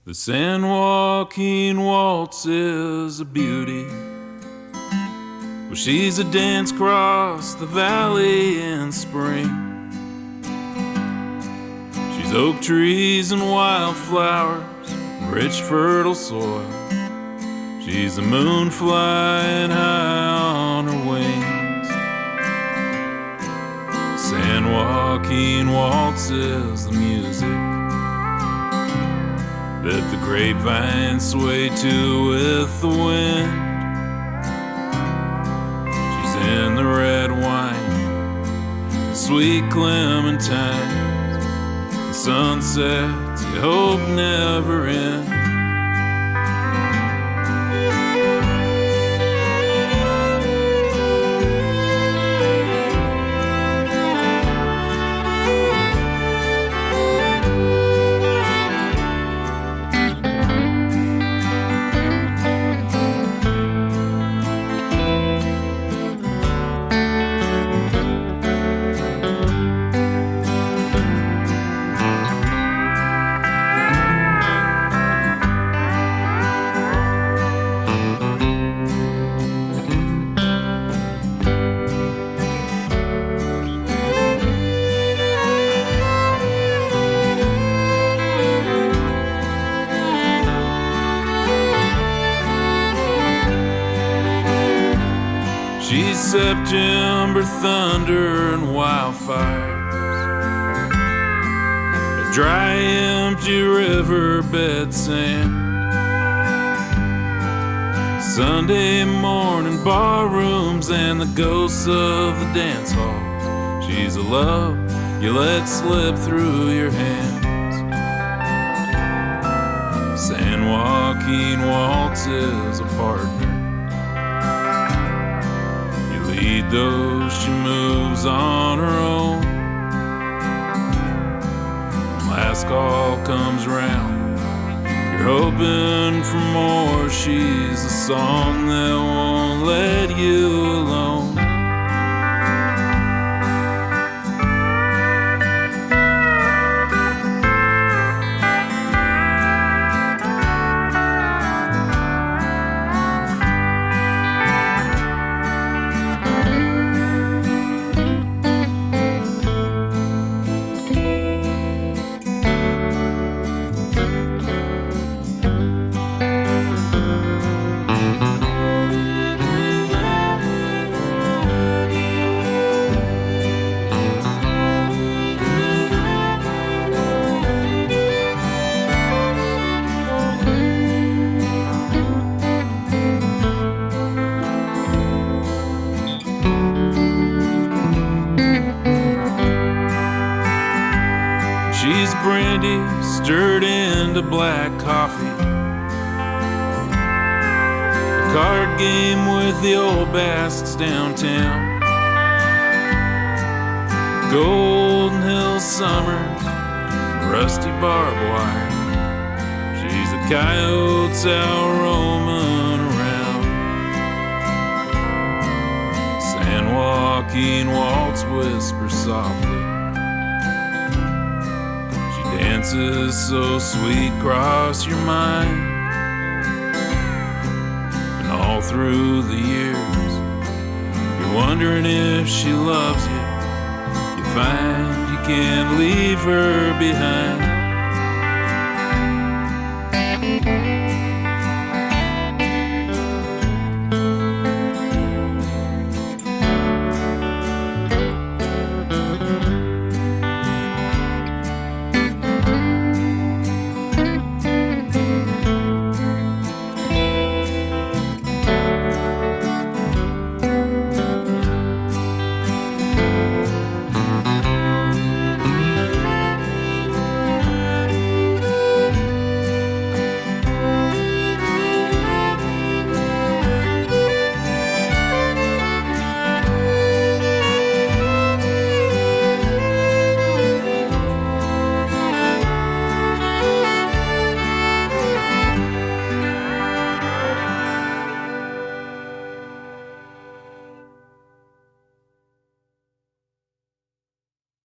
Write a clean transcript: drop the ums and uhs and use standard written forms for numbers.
The San Joaquin Waltz is a beauty. Well, she's a dance across the valley in spring. She's oak trees and wildflowers, rich fertile soil. She's the moon flying high on her wings. San Joaquin Waltz is the music that the grapevines sway to with the wind. She's in the red wine, the sweet clementines, the sunsets you hope never end. She's September thunder and wildfires, a dry, empty riverbed sand, Sunday morning bar rooms and the ghosts of the dance halls. She's a love you let slip through your hands. San Joaquin Waltz is a partner. Though she moves on her own, when last call comes round, you're hoping for more. She's the song that won't let you alone. She's brandy stirred into black coffee, a card game with the old bastards downtown, Golden Hill summers, rusty barbed wire. She's the coyotes out roaming around. San Joaquin Waltz whispers softly, dances so sweet cross your mind. And all through the years, you're wondering if she loves you. You find you can't leave her behind.